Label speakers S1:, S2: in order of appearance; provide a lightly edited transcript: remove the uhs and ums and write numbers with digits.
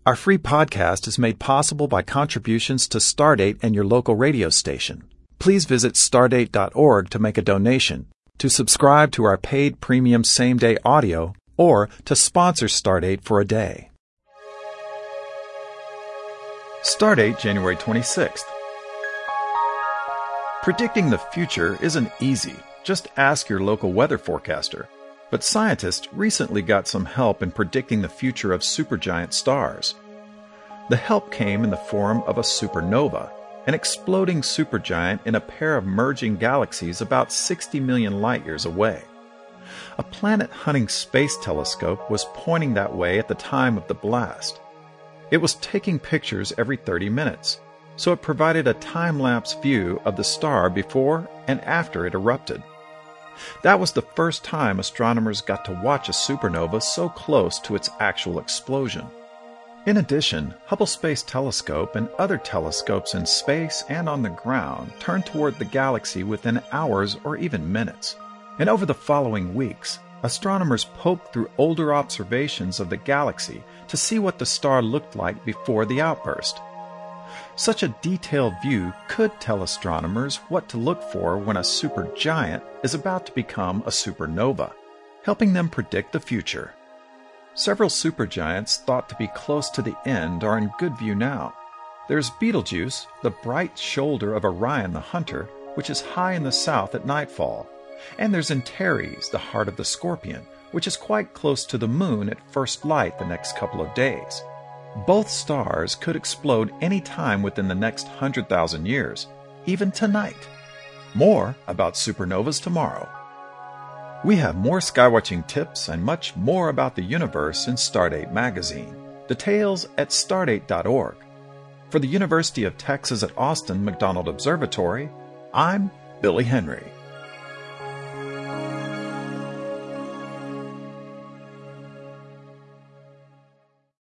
S1: Our free podcast is made possible by contributions to Stardate and your local radio station. Please visit stardate.org to make a donation, to subscribe to our paid premium same-day audio, or to sponsor Stardate for a day. Stardate, January 26th. Predicting the future isn't easy. Just ask your local weather forecaster. But scientists recently got some help in predicting the future of supergiant stars. The help came in the form of a supernova, an exploding supergiant in a pair of merging galaxies about 60 million light-years away. A planet-hunting space telescope was pointing that way at the time of the blast. It was taking pictures every 30 minutes, so it provided a time-lapse view of the star before and after it erupted. That was the first time astronomers got to watch a supernova so close to its actual explosion. In addition, Hubble Space Telescope and other telescopes in space and on the ground turned toward the galaxy within hours or even minutes. And over the following weeks, astronomers poked through older observations of the galaxy to see what the star looked like before the outburst. Such a detailed view could tell astronomers what to look for when a supergiant is about to become a supernova, helping them predict the future. Several supergiants thought to be close to the end are in good view now. There's Betelgeuse, the bright shoulder of Orion the Hunter, which is high in the south at nightfall. And there's Antares, the heart of the Scorpion, which is quite close to the moon at first light the next couple of days. Both stars could explode any time within the next 100,000 years, even tonight. More about supernovas tomorrow. We have more skywatching tips and much more about the universe in Stardate magazine. Details at stardate.org. For the University of Texas at Austin McDonald Observatory, I'm Billy Henry.